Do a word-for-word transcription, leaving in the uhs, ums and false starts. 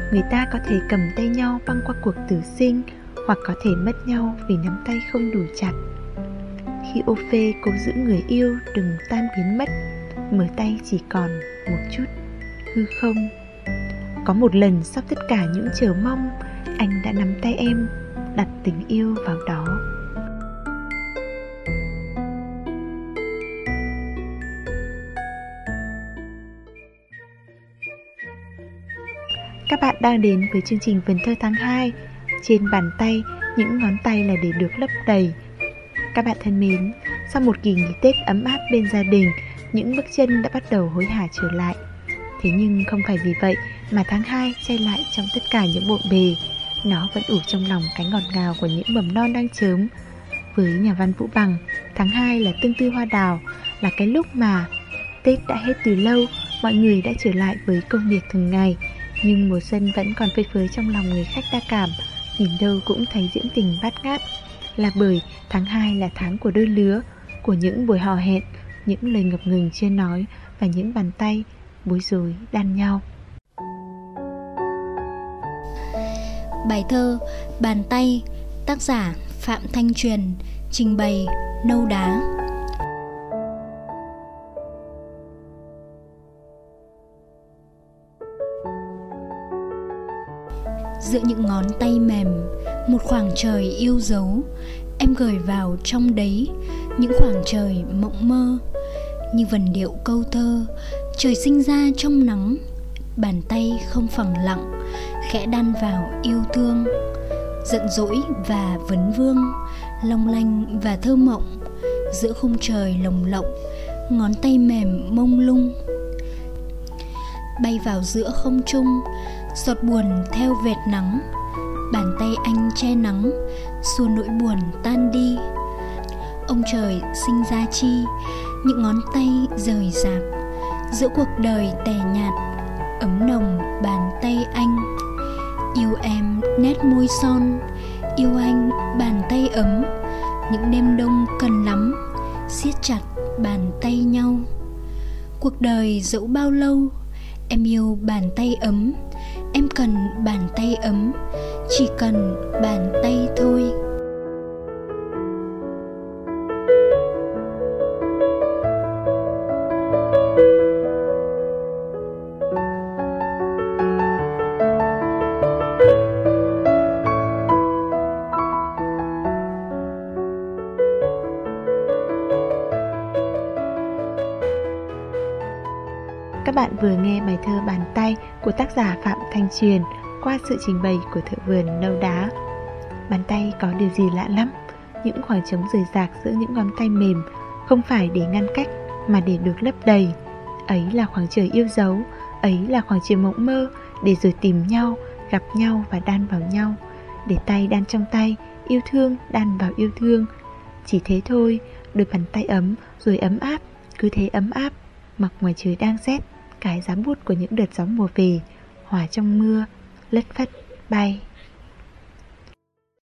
người ta có thể cầm tay nhau băng qua cuộc tử sinh, hoặc có thể mất nhau vì nắm tay không đủ chặt. Khi ô phê cố giữ người yêu đừng tan biến mất, mở tay chỉ còn một chút hư không. Có một lần sau tất cả những chờ mong, anh đã nắm tay em, đặt tình yêu vào đó. Các bạn đang đến với chương trình Vần Thơ tháng hai. Trên bàn tay, những ngón tay là để được lấp đầy. Các bạn thân mến, sau một kỳ nghỉ Tết ấm áp bên gia đình, những bước chân đã bắt đầu hối hả trở lại. Thế nhưng không phải vì vậy mà tháng hai chay lại trong tất cả những bộn bề. Nó vẫn ủ trong lòng cái ngọt ngào của những mầm non đang chớm. Với nhà văn Vũ Bằng, tháng hai là tương tư hoa đào, là cái lúc mà Tết đã hết từ lâu, mọi người đã trở lại với công việc thường ngày, nhưng mùa xuân vẫn còn phơi phới trong lòng người khách đa cảm, nhìn đâu cũng thấy diễn tình bát ngát. Là bởi tháng hai là tháng của đôi lứa, của những buổi hò hẹn, những lời ngập ngừng chưa nói và những bàn tay bối rối đan nhau. Bài thơ Bàn tay, tác giả Phạm Thanh Truyền, trình bày Nâu Đá. Giữa những ngón tay mềm, một khoảng trời yêu dấu, em gửi vào trong đấy những khoảng trời mộng mơ. Như vần điệu câu thơ, trời sinh ra trong nắng, bàn tay không phẳng lặng, khẽ đan vào yêu thương. Giận dỗi và vấn vương, long lanh và thơ mộng, giữa khung trời lồng lộng, ngón tay mềm mông lung. Bay vào giữa không trung, giọt buồn theo vệt nắng, bàn tay anh che nắng, xua nỗi buồn tan đi. Ông trời sinh ra chi, những ngón tay rời rạc, giữa cuộc đời tẻ nhạt, ấm nồng bàn tay anh. Yêu em nét môi son, yêu anh bàn tay ấm, những đêm đông cần lắm, siết chặt bàn tay nhau. Cuộc đời dẫu bao lâu, em yêu bàn tay ấm, em cần bàn tay ấm, chỉ cần bàn tay thôi. Các bạn vừa nghe bài thơ Bàn tay của tác giả Phạm Thanh Truyền qua sự trình bày của thợ vườn Nâu Đá. Bàn tay có điều gì lạ lắm, những khoảng trống rời rạc giữa những ngón tay mềm không phải để ngăn cách mà để được lấp đầy. Ấy là khoảng trời yêu dấu, ấy là khoảng trời mộng mơ, để rồi tìm nhau, gặp nhau và đan vào nhau. Để tay đan trong tay, yêu thương đan vào yêu thương. Chỉ thế thôi, đôi bàn tay ấm rồi ấm áp, cứ thế ấm áp. Mặc ngoài trời đang rét, cái giá bút của những đợt gió mùa về, hòa trong mưa, lất phất bay.